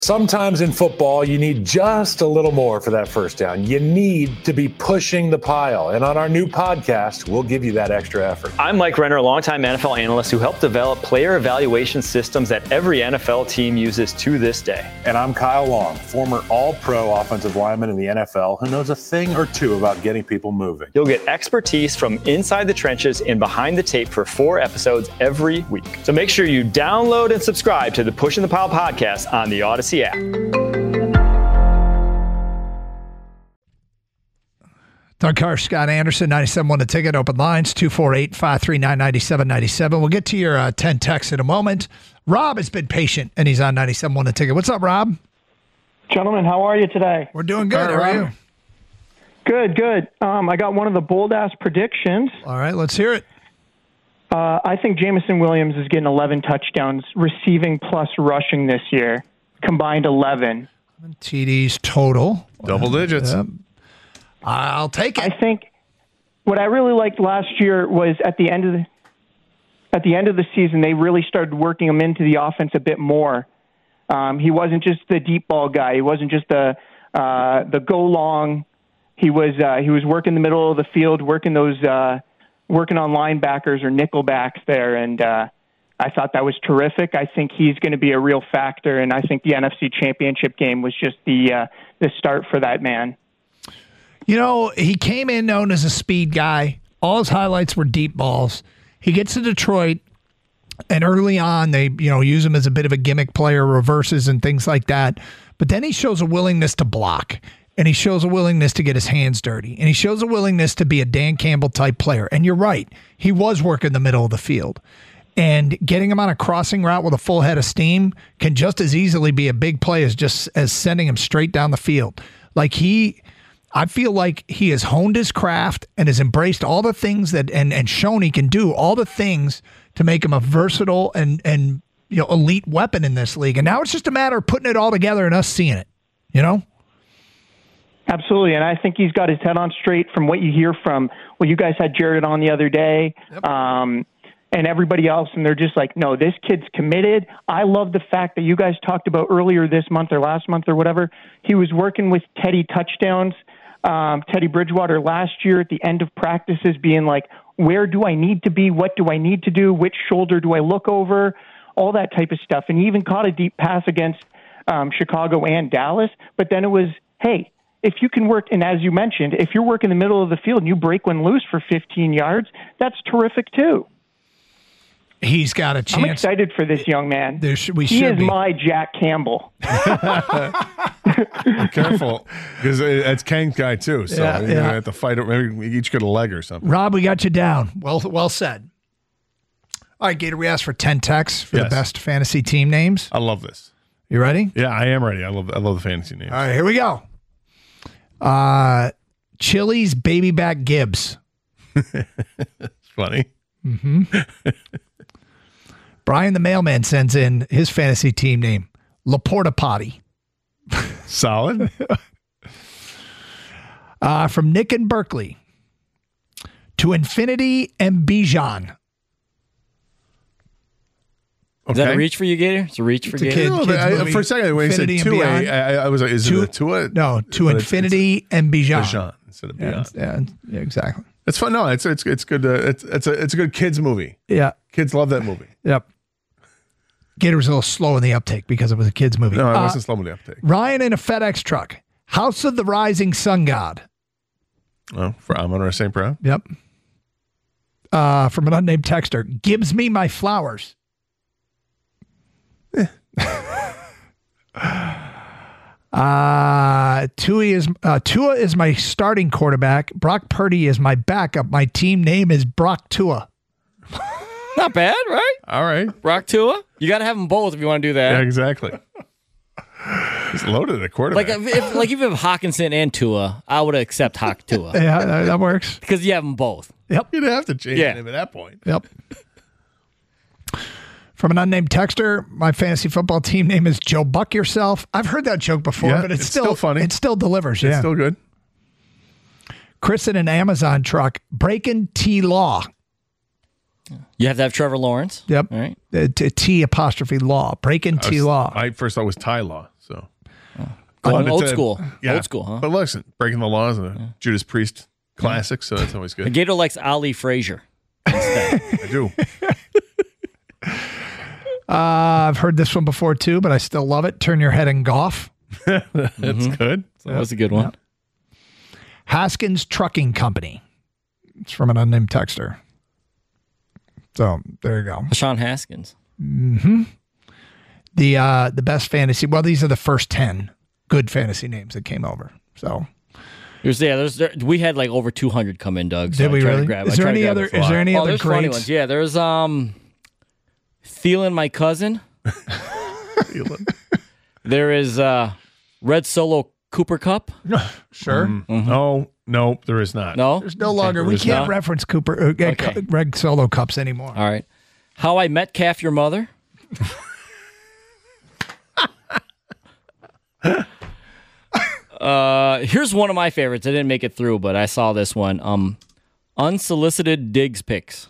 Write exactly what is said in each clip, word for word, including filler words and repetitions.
Sometimes in football, you need just a little more for that first down. You need to be pushing the pile. And on our new podcast, we'll give you that extra effort. I'm Mike Renner, a longtime N F L analyst who helped develop player evaluation systems that every N F L team uses to this day. And I'm Kyle Long, former all-pro offensive lineman in the N F L who knows a thing or two about getting people moving. You'll get expertise from inside the trenches and behind the tape for four episodes every week. So make sure you download and subscribe to the Pushing the Pile podcast on the Odyssey app. Doug Carr, Scott Anderson, ninety-seven point one The Ticket, open lines, two four eight, five three nine, nine seven nine seven. We'll get to your uh, ten texts in a moment. Rob has been patient, and he's on ninety-seven point one The Ticket. What's up, Rob? Gentlemen, how are you today? We're doing good. How are you? Good, good. Um, I got one of the bold-ass predictions. All right, let's hear it. Uh, I think Jameson Williams is getting eleven touchdowns, receiving plus rushing this year. Combined eleven. T Ds total. Double digits. Yep. I'll take it. I think what I really liked last year was at the end of the at the end of the season, they really started working him into the offense a bit more. Um, he wasn't just the deep ball guy. He wasn't just the uh, the go long. He was uh, he was working the middle of the field, working those uh, working on linebackers or nickel backs there, and uh, I thought that was terrific. I think he's going to be a real factor, and I think the N F C Championship game was just the uh, the start for that man. You know, he came in known as a speed guy. All his highlights were deep balls. He gets to Detroit, and early on they, you know, use him as a bit of a gimmick player, reverses and things like that. But then he shows a willingness to block, and he shows a willingness to get his hands dirty, and he shows a willingness to be a Dan Campbell type player. And you're right, he was working the middle of the field. And getting him on a crossing route with a full head of steam can just as easily be a big play as just as sending him straight down the field. Like he, I feel like he has honed his craft and has embraced all the things that and, and shown he can do all the things to make him a versatile and and you know elite weapon in this league. And now it's just a matter of putting it all together and us seeing it. You know. Absolutely, and I think he's got his head on straight from what you hear from. Well, you guys had Jared on the other day. Yep. Um, and everybody else, and they're just like, no, this kid's committed. I love the fact that you guys talked about earlier this month or last month or whatever, he was working with Teddy touchdowns, um, Teddy Bridgewater last year at the end of practices being like, where do I need to be? What do I need to do? Which shoulder do I look over? All that type of stuff. And he even caught a deep pass against um, Chicago and Dallas, but then it was, hey, if you can work, and as you mentioned, if you're working in the middle of the field and you break one loose for fifteen yards, that's terrific too. He's got a chance. I'm excited for this young man. There sh- we he should is be. my Jack Campbell. Careful, because that's Kane's guy too. So Yeah, you're yeah. gonna have to fight it. Maybe we each get a leg or something. Rob, we got you down. Well, well said. All right, Gator, we asked for ten texts for Yes. the best fantasy team names. I love this. You ready? Yeah, I am ready. I love I love the fantasy names. All right, here we go. Uh, Chili's Baby Back Gibbs. It's funny. Mm-hmm. Brian the Mailman sends in his fantasy team name, Laporta Potty. Solid. Uh, from Nick in Berkeley. To Infinity and Bijan. Is that a reach for you, Gator? It's a reach for It's a Gator? kid- No, kids but I, movie. for a second, when he said Infinity and two A, Beyond. I, I was like, is To- it a two A? No, to But it's- Infinity and Bijan. it's Bijan instead of Yeah, Beyond. it's- yeah, yeah, exactly. It's fun. No, it's it's it's good. Uh, it's it's a it's a good kids movie. Yeah. Kids love that movie. Yep. Gator was a little slow in the uptake because it was a kid's movie. No, I Uh, wasn't slow with the uptake. Ryan in a FedEx truck. House of the Rising Sun God. Oh, for Amon-Ra Saint Brown. Yep. Uh, from an unnamed texter. Gives me my flowers. uh, Tua is uh, Tua is my starting quarterback. Brock Purdy is my backup. My team name is Brock Tua. Not bad, right? All right. Brock Tua? You got to have them both if you want to do that. Yeah, exactly. He's loaded at quarterback. Like if, if like if you have Hawkinson and Tua, I would accept Hawk Tua Yeah, that, that works. because you have them both. Yep. You'd have to change Yeah. him at that point. Yep. From an unnamed texter, my fantasy football team name is Joe Buck Yourself. I've heard that joke before, Yeah, but it's, it's still, still funny. It still delivers. It's Yeah. still good. Chris in an Amazon truck, breaking T Law. You have to have Trevor Lawrence. Yep. All right. Uh, t, T apostrophe law, breaking I T was- Law. I first thought it was Ty Law. So Going But old it's a- school. yeah. Old school, huh? But listen, Breaking the Law is a Judas Priest classic, so that's always The good. Gator likes Ali Frazier. I do. Uh, I've heard this one before too, but I still love it. Turn your head and golf. That's good. That was a good one. Haskins Trucking Company. It's from an unnamed texter. So there you go. Sean Haskins. The uh, the best fantasy. Well, these are the first ten good fantasy names that came over. So There's, yeah, there's, there, we had like over two hundred come in, Doug. So did I we tried to really? grab- Is I there tried to any grab other? it for Is a there while. any Oh, other there's funny greats? ones. Yeah, there's um, Thielen, my cousin. There is uh, Red Solo Cooper Cup. Sure. Oh, no, there is not. No? There's no longer. We There's can't not. reference Cooper uh, Okay. cu- Reg Solo Cups anymore. All right. How I Met Calf Your Mother. uh, here's one of my favorites. I didn't make it through, but I saw this one. Um, unsolicited Diggs picks.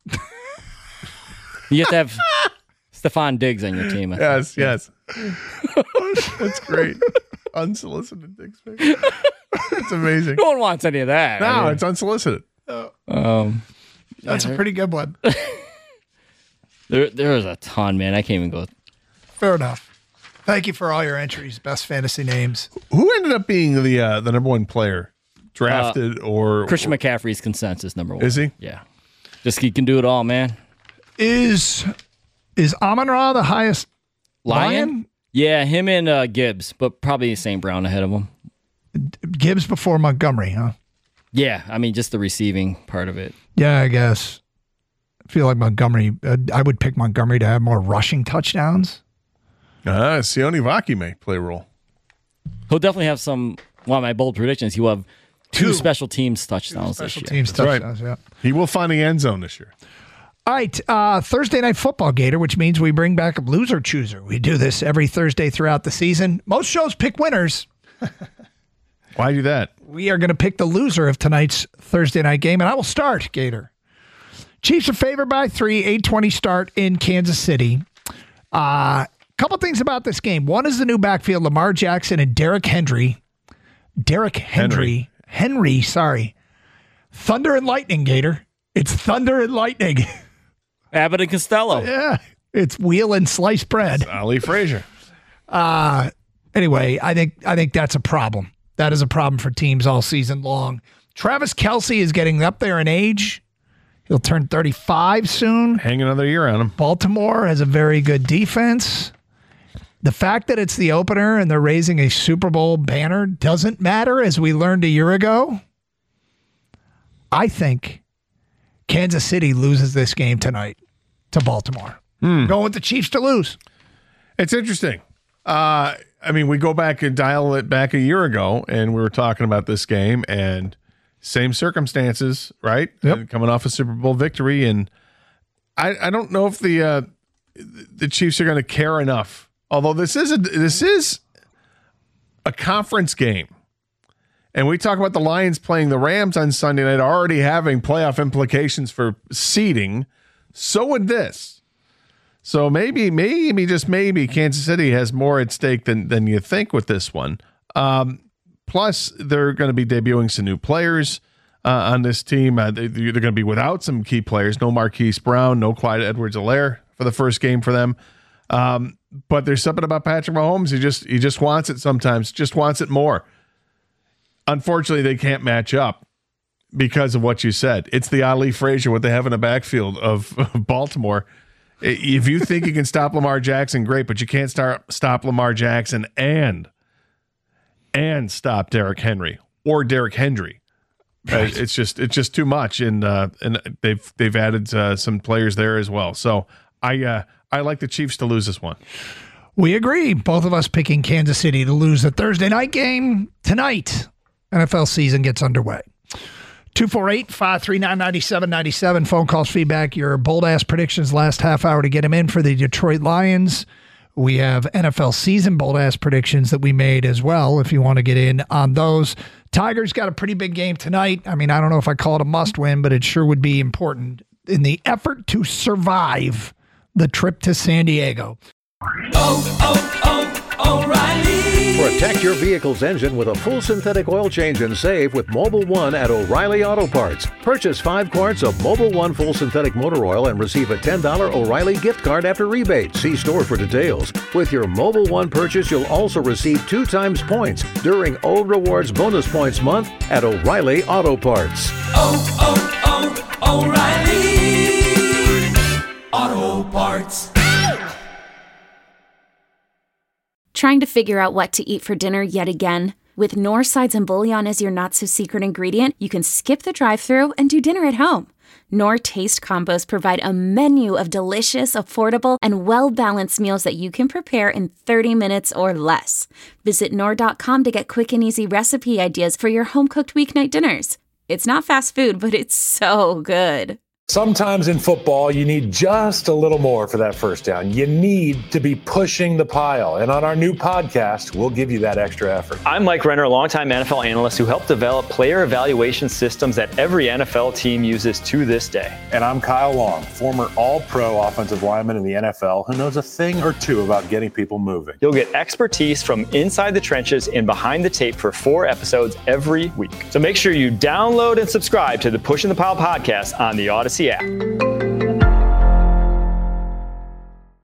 You have to have Stephon Diggs on your team. I think. Yes, yes. That's great. Unsolicited dick pic. That's amazing. No one wants any of that. I No, mean, it's unsolicited. um, That's a pretty good one. there, there's a ton, man. I can't even go. Fair enough. Thank you for all your entries. Best fantasy names. Who ended up being the uh, the number one player drafted or Christian or, McCaffrey's consensus number one. Is he? Yeah. Just he can do it all, man. Is is Amon Ra the highest Lion? Lion? Yeah, him and uh, Gibbs, but probably Saint Brown ahead of him. Gibbs before Montgomery, huh? Yeah, I mean, just the receiving part of it. Yeah, I guess. I feel like Montgomery, uh, I would pick Montgomery to have more rushing touchdowns. Uh, Sione Vaki may play a role. He'll definitely have some, one of my bold predictions, he'll have two, Two. special teams touchdowns Special this year. teams That's right. touchdowns, yeah. He will find the end zone this year. All right, uh, Thursday Night Football, Gator, which means we bring back a loser chooser. We do this every Thursday throughout the season. Most shows pick winners. Why do that? We are going to pick the loser of tonight's Thursday night game, and I will start, Gator. Chiefs are favored by three, eight twenty start in Kansas City. A uh, couple things about this game. One is the new backfield, Lamar Jackson and Derrick Henry. Derrick Henry. Henry, Henry sorry. Thunder and lightning, Gator. It's thunder and lightning. Abbott and Costello. Yeah, it's wheel and sliced bread. Ali Frazier. Uh, anyway, I think I think that's a problem. That is a problem for teams all season long. Travis Kelce is getting up there in age. He'll turn thirty-five soon. Hang another year on him. Baltimore has a very good defense. The fact that it's the opener and they're raising a Super Bowl banner doesn't matter, as we learned a year ago. I think Kansas City loses this game tonight to Baltimore. Going with the Chiefs to lose. It's interesting. Uh, I mean, we go back and dial it back a year ago, and we were talking about this game, and same circumstances, right? Yep. And coming off a Super Bowl victory, and I, I don't know if the uh, the Chiefs are going to care enough. Although this is a this is a conference game, and we talk about the Lions playing the Rams on Sunday night, already having playoff implications for seeding. So would this. So maybe, maybe, just maybe, Kansas City has more at stake than than you think with this one. Um, plus, they're going to be debuting some new players uh, on this team. Uh, they, they're going to be without some key players. No Marquise Brown, no Clyde Edwards-Helaire for the first game for them. Um, but there's something about Patrick Mahomes. He just he just wants it sometimes. Just wants it more. Unfortunately, they can't match up because of what you said. It's the Ali Frazier, what they have in the backfield of, of Baltimore. If you think you can stop Lamar Jackson, great, but you can't start stop Lamar Jackson and and stop Derrick Henry or Derrick Henry. Right. It's just it's just too much, and uh, and they've they've added uh, some players there as well. So I uh, I like the Chiefs to lose this one. We agree. Both of us picking Kansas City to lose the Thursday night game tonight. N F L season gets underway. two four eight, five three nine, nine seven nine seven. Phone calls, feedback, your bold-ass predictions last half hour to get them in for the Detroit Lions. We have N F L season bold-ass predictions that we made as well, if you want to get in on those. Tigers got a pretty big game tonight. I mean, I don't know if I call it a must-win, but it sure would be important in the effort to survive the trip to San Diego. Oh, oh, O'Reilly. Protect your vehicle's engine with a full synthetic oil change and save with Mobil one at O'Reilly Auto Parts. Purchase five quarts of Mobil one full synthetic motor oil and receive a ten dollars O'Reilly gift card after rebate. See store for details. With your Mobil one purchase, you'll also receive two times points during O Rewards Bonus Points Month at O'Reilly Auto Parts. Oh, oh, oh, O'Reilly Auto Parts. Trying to figure out what to eat for dinner yet again? With Knorr sides and bouillon as your not-so-secret ingredient, you can skip the drive-thru and do dinner at home. Knorr Taste Combos provide a menu of delicious, affordable, and well-balanced meals that you can prepare in thirty minutes or less. Visit Knorr dot com to get quick and easy recipe ideas for your home-cooked weeknight dinners. It's not fast food, but it's so good. Sometimes in football, you need just a little more for that first down. You need to be pushing the pile. And on our new podcast, we'll give you that extra effort. I'm Mike Renner, a longtime N F L analyst who helped develop player evaluation systems that every N F L team uses to this day. And I'm Kyle Long, former all-pro offensive lineman in the N F L who knows a thing or two about getting people moving. You'll get expertise from inside the trenches and behind the tape for four episodes every week. So make sure you download and subscribe to the Pushing the Pile podcast on the Odyssey app.